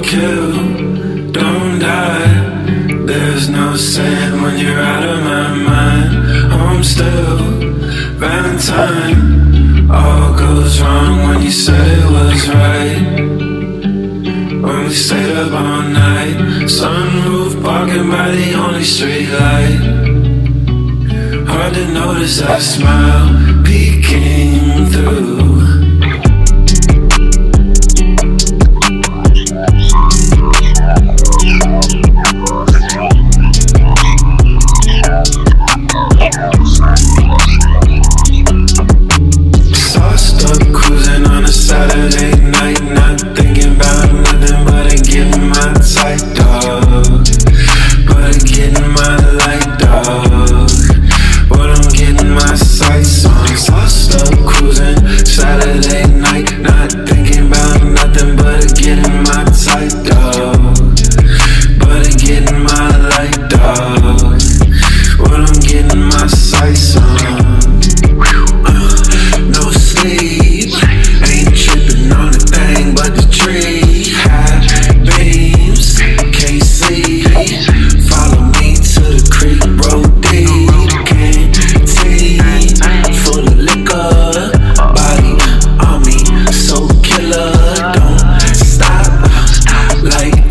kill, don't die. There's no saying when you're out of my mind. I'm still Valentine. All goes wrong when you said it was right. When we stayed up all night, sunroof parking by the only street light. Hard to notice that smile peeking through. Sauced up cruising on a Saturday night, not thinking about nothing but getting my tight dog, but getting my light dog, but I'm getting my sights on. Sauced up cruising Saturday night, not thinking about nothing but getting my tight dog, but getting my light dog, but I'm getting my sights on. No sleep, ain't tripping on a thing but the tree. High beams, can't see. Follow me to the creek, road deep. Canteen full of liquor, body on me, so killer. Don't stop like